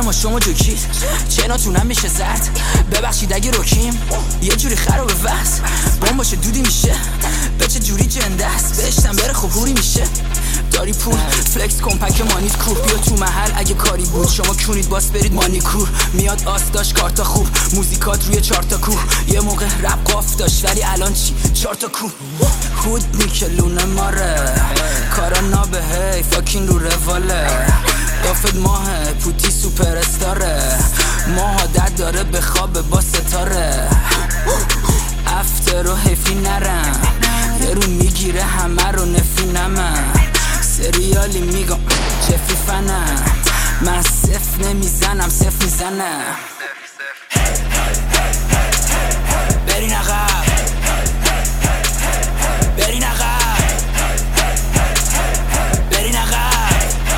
ما شما جوکید چناتونم میشه زد. ببخشید اگه روکیم یه جوری خراب وقت بام باشه دودی میشه به چه جوری جنده است بهشتم بره خب هوری میشه. داری پول فلکس کمپک مانیت کور بیا تو محل اگه کاری بود شما کونید باس برید مانیکور میاد آستاش کارتا خوب موزیکات روی چارتا کوه یه موقع رپ قاف داشت ولی الان چی چارتا کوه خود نیکلونه ماره کارا نابه هی فاکین رو رواله دافت ماه پوتی سوپر استاره ماه عادت داره به خواب با ستاره افتر و حیفی نرم یه رو میگیره همه رو نفینمم سریالی میگم جفی فنم من صف نمیزنم صف میزنم برین عقب برین عقب برین عقب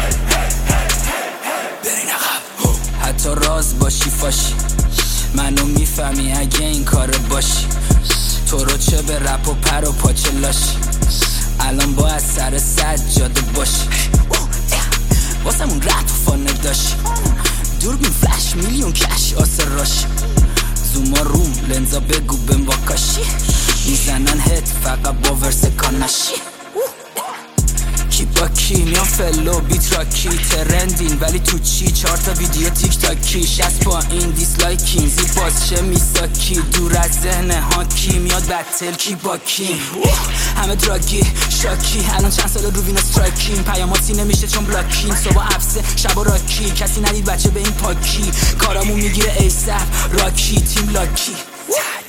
برین عقب حتی راز باشی فاشی منو میفهمی اگه این کار باشی تو رو چه به رپ و پر و پاچه لاشی الان باید سر سجاده باشی واسمون رپ فانه داشی دوربین فلش میلیون کش آسر راشی زوما روم لنزا بگو بم واکاشی میزنن هت فقط با ورس کاناشی کی با کی میان فلو بیت راکی ترندین ولی تو چی 4 تا ویدیو تیک تاکی 60 با این دیسلایکین زیر بازشه میساکی دور از ذهن ها کی میاد بتل کی با کی همه دراگی شاکی الان چند سال رو وین استرایکین پیاماتی نمیشه چون بلاکین صبح عبسه شب و راکی کسی ندید بچه به این پاکی کارامون میگیره ایسف راکی تیم لاکی